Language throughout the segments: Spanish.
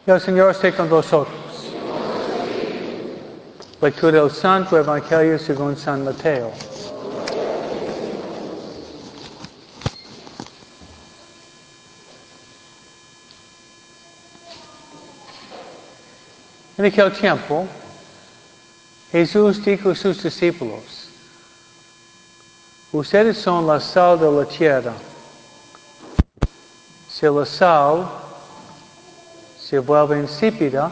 El Señor esté con vosotros. Lectura del Santo Evangelio según San Mateo. En aquel tiempo, Jesús dijo a sus discípulos: ustedes son la sal de la tierra. Si la sal se vuelve insípida,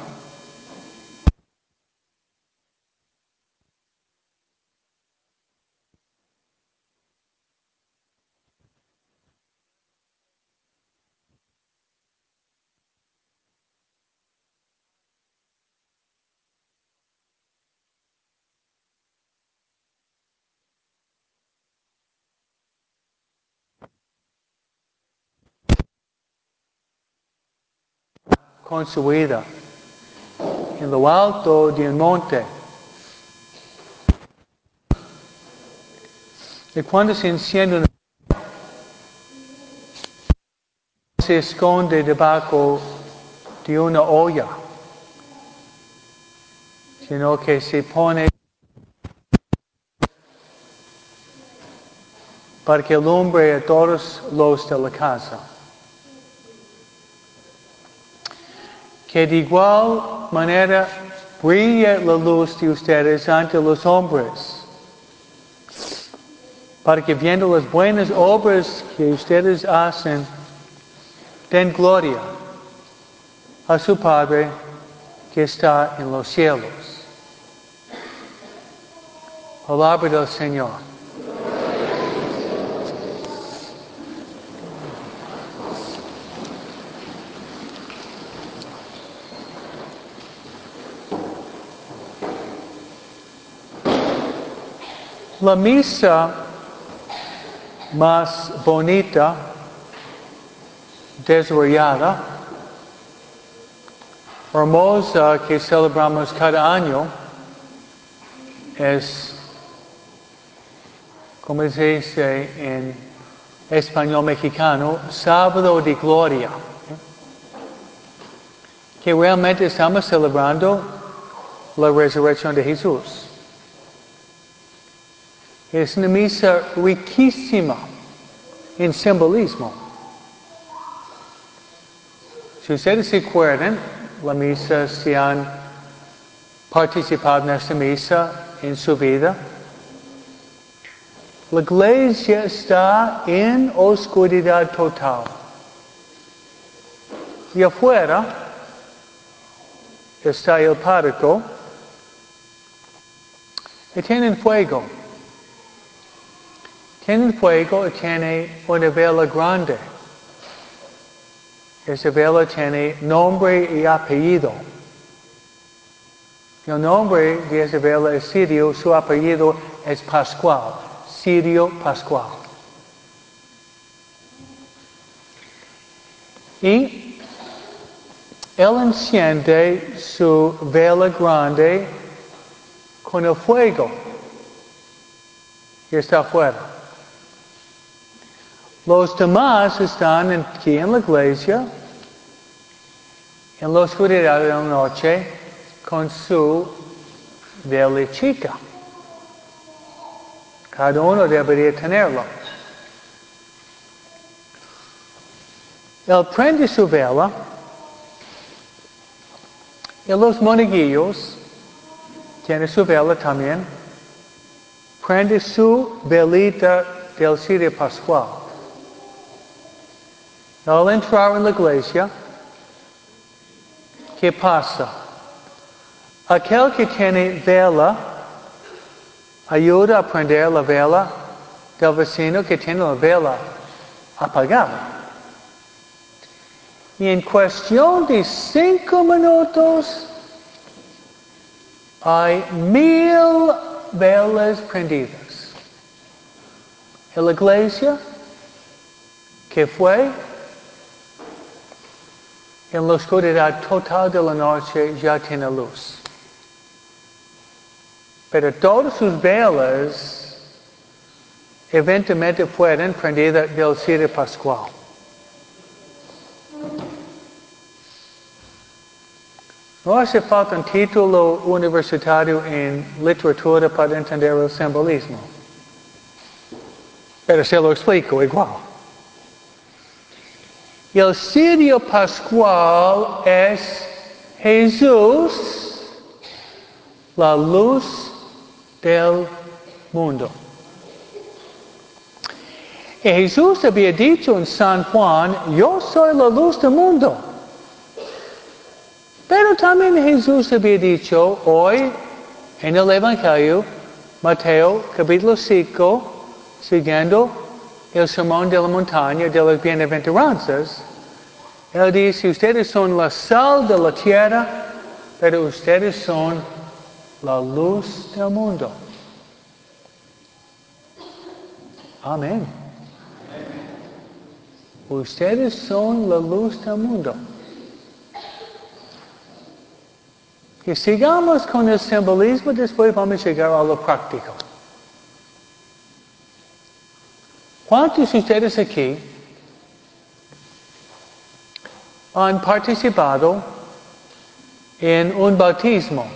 construida en lo alto de un monte. Y cuando se enciende una, se esconde debajo de una olla, sino que se pone para que alumbre a todos los de la casa. Que de igual manera brille la luz de ustedes ante los hombres, para que viendo las buenas obras que ustedes hacen, den gloria a su Padre que está en los cielos. Palabra del Señor. La misa más bonita, desarrollada, hermosa que celebramos cada año es, como se dice en español mexicano, Sábado de Gloria, que realmente estamos celebrando la resurrección de Jesús. Es una misa riquísima en simbolismo. Si ustedes se acuerdan, la misa, si han participado en esta misa en su vida, la iglesia está en oscuridad total. Y afuera está el párroco y tienen fuego. Tienen fuego y tiene una vela grande. Esa vela tiene nombre y apellido. El nombre de esa vela es Sirio, su apellido es Pascual. Sirio Pascual. Y él enciende su vela grande con el fuego que está afuera. Los demás están aquí en la iglesia, en la oscuridad de la noche, con su vela chica. Cada uno debería tenerlo. Él prende su vela y los monaguillos tienen su vela también. Prende su velita del Sirio Pascual. Al entrar en la iglesia, ¿qué pasa? Aquel que tiene vela ayuda a prender la vela del vecino que tiene la vela apagada. Y en cuestión de 5 minutos hay 1000 velas prendidas. En la iglesia, ¿qué fue? En la oscuridad total de la noche ya tiene luz. Pero todas sus velas eventualmente fueron prendidas del Sirio Pascual. No hace falta un título universitario en literatura para entender el simbolismo. Pero se lo explico igual. El cirio pascual es Jesús, la luz del mundo. Y Jesús había dicho en San Juan, yo soy la luz del mundo. Pero también Jesús había dicho hoy en el Evangelio, Mateo capítulo 5, siguiendo el sermón de la montaña de las bienaventuranzas, Él dice, ustedes son la sal de la tierra, pero ustedes son la luz del mundo. Amén. Ustedes son la luz del mundo. Y sigamos con el simbolismo, después vamos a llegar a lo práctico. ¿Cuántos de ustedes aquí han participado en un bautismo?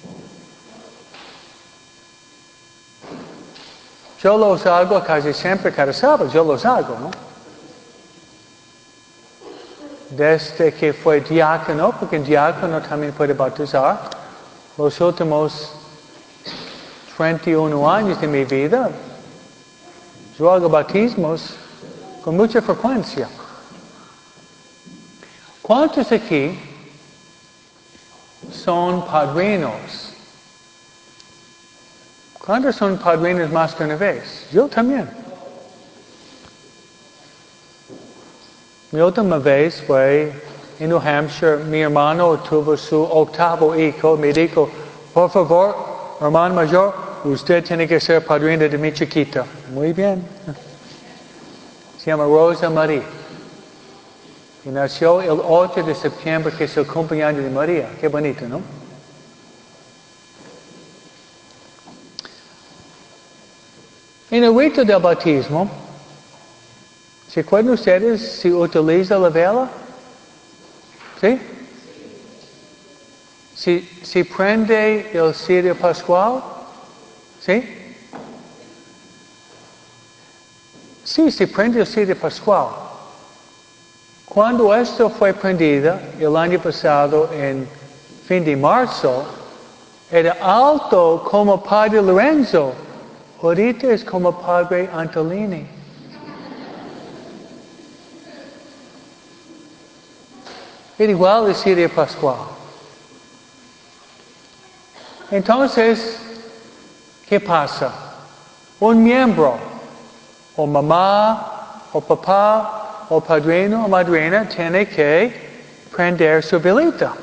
Yo los hago casi siempre, cada sábado, yo los hago, ¿no? Desde que fue diácono, porque el diácono también puede bautizar, los últimos 31 años de mi vida, yo hago bautismos con mucha frecuencia. ¿Cuántos aquí son padrinos? ¿Cuántos son padrinos más de una vez? Yo también. Mi última vez fue en New Hampshire. Mi hermano tuvo su 8º hijo. Me dijo, por favor, hermano mayor, usted tiene que ser padrino de mi chiquita. Muy bien. Se llama Rosa María. Y nació el 8 de septiembre, que es el cumpleaños de María. Qué bonito, ¿no? En el rito del bautismo, ¿se acuerdan ustedes si utiliza la vela? ¿Sí? Si prende el cirio pascual? ¿Sí? Sí, se prende el cirio pascual. Cuando esto fue prendido, el año pasado, en fin de marzo, era alto como Padre Lorenzo. Ahorita es como Padre Antolini. Era igual el cirio pascual. Entonces, ¿qué pasa? Un miembro, o mamá, o papá, o padrino, o madrina, tiene que prender su velita.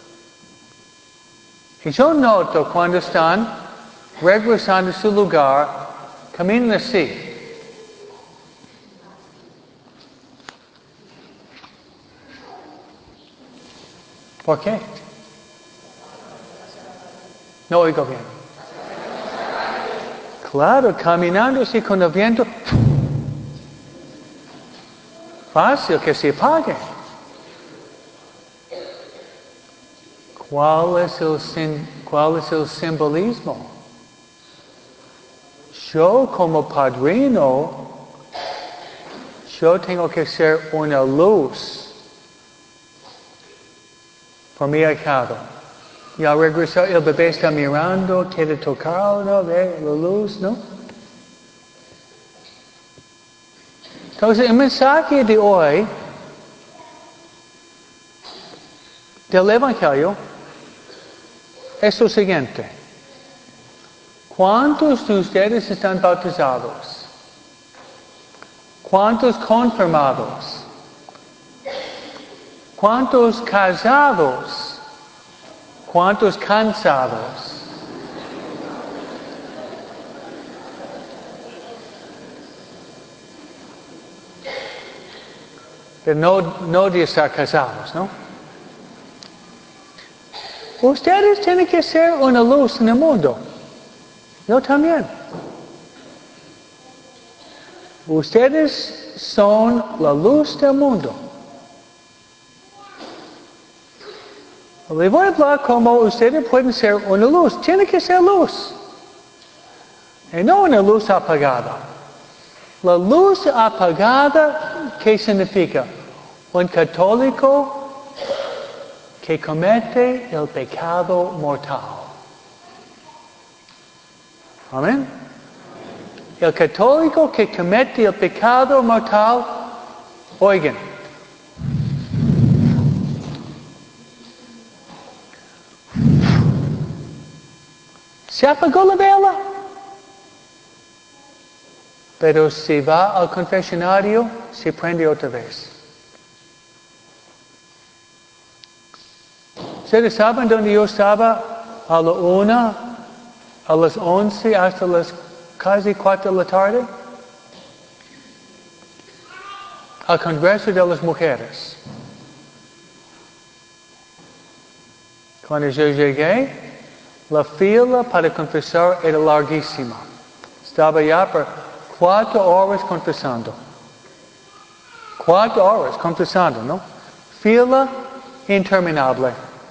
Y yo noto cuando están regresando a su lugar, caminan así. ¿Por qué? No oigo bien. Claro, caminando así con el viento. Fácil que se apague. ¿Cuál es el simbolismo? Yo como padrino, yo tengo que ser una luz por mi ahijado. Y al regresar, el bebé está mirando, quiere tocarlo, ve la luz, ¿no? Entonces, el mensaje de hoy del Evangelio es lo siguiente. ¿Cuántos de ustedes están bautizados? ¿Cuántos confirmados? ¿Cuántos casados? ¿Cuántos cansados? Pero no de estar casados, ¿no? Ustedes tienen que ser una luz en el mundo. Yo también. Ustedes son la luz del mundo. Le voy a hablar como ustedes pueden ser una luz. Tiene que ser luz. Y no una luz apagada. La luz apagada, ¿qué significa? Un católico que comete el pecado mortal. Amén. El católico que comete el pecado mortal, oigan, se apagó la vela, pero si va al confesionario, se prende otra vez. ¿Ustedes saben dónde yo estaba a la 1, a las 11, hasta las casi 4 de la tarde? Al Congreso de las Mujeres. Cuando yo llegué, la fila para confesar era larguísima. Estaba ya por 4 horas confesando. 4 horas confesando, ¿no? Fila interminable.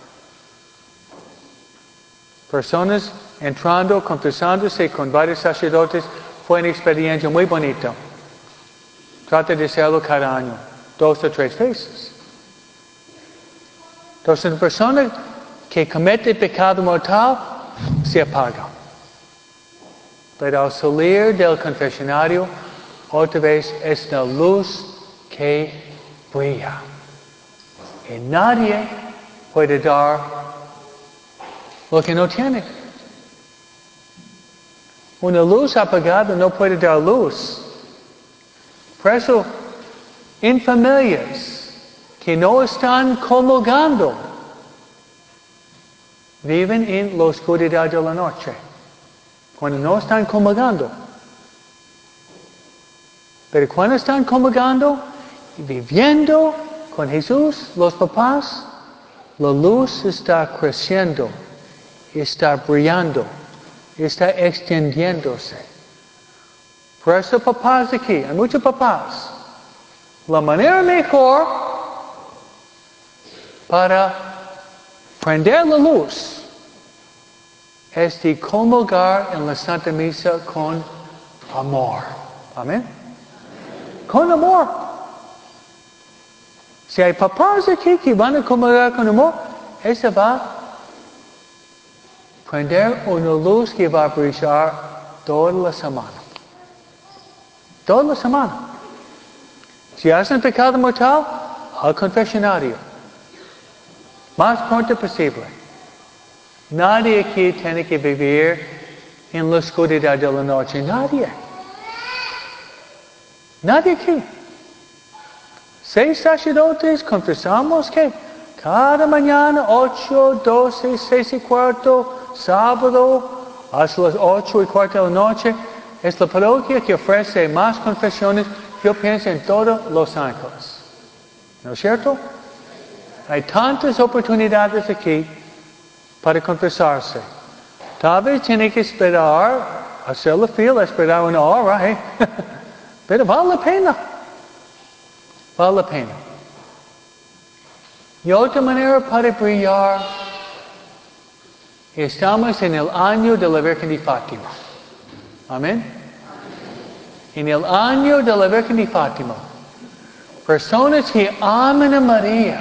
Personas entrando, confesándose con varios sacerdotes. Fue una experiencia muy bonita. Trata de hacerlo cada año, 2 o 3 veces. Entonces, una persona que comete pecado mortal se apaga. Pero al salir del confesionario, otra vez es la luz que brilla. Y nadie puede dar lo que no tiene. Una luz apagada no puede dar luz. Por eso, en familias que no están comulgando, viven en la oscuridad de la noche. Cuando no están comulgando. Pero cuando están comulgando, viviendo con Jesús, los papás, la luz está creciendo, está brillando, está extendiéndose. Por eso papás aquí, hay muchos papás. La manera mejor para prender la luz es de comulgar en la Santa Misa con amor. Amén. Con amor. Si hay papás aquí que van a comulgar con amor, esa va a prender una luz que va a brillar toda la semana. Toda la semana. Si hacen pecado mortal, al confesionario. Más pronto posible. Nadie aquí tiene que vivir en la oscuridad de la noche. Nadie. Nadie aquí. 6 sacerdotes confesamos que cada mañana 8, 12, 6:15, sábado hasta las 8:15 de la noche, es la parroquia que ofrece más confesiones, yo pienso, en todos Los Ángeles. ¿No es cierto? Hay tantas oportunidades aquí para confesarse. Tal vez tiene que esperar, hacer la fila, esperar una hora, ¿eh? Pero vale la pena. Vale la pena. Y otra manera para brillar, estamos en el año de la Virgen de Fátima. Amén. En el año de la Virgen de Fátima, personas que aman a María,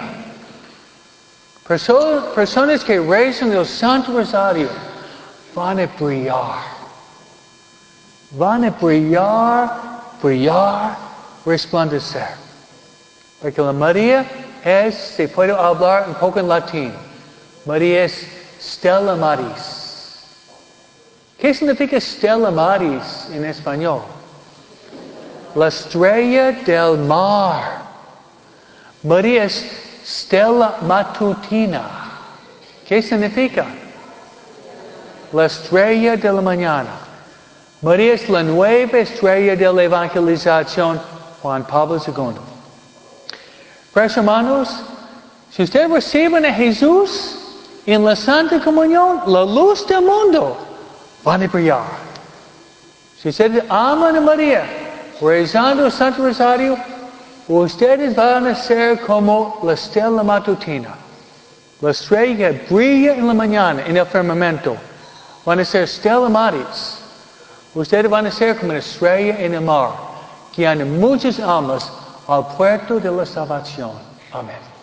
personas que rezan el Santo Rosario, van a brillar. Van a brillar, brillar, resplandecer. Porque la María es, se puede hablar un poco en latín, María es Stella Maris. ¿Qué significa Stella Maris en español? La estrella del mar. María es Stella Matutina. ¿Qué significa? La estrella de la mañana. María es la nueva estrella de la evangelización, Juan Pablo II. Pues hermanos, si ustedes reciben a Jesús en la Santa Comunión, la luz del mundo, van a brillar. Si ustedes aman a María, rezando el Santo Rosario, ustedes van a ser como la estela matutina. La estrella brilla en la mañana en el firmamento. Van a ser Stella Maris. Ustedes van a ser como una estrella en el mar, guiando muchas almas al puerto de la salvación. Amén.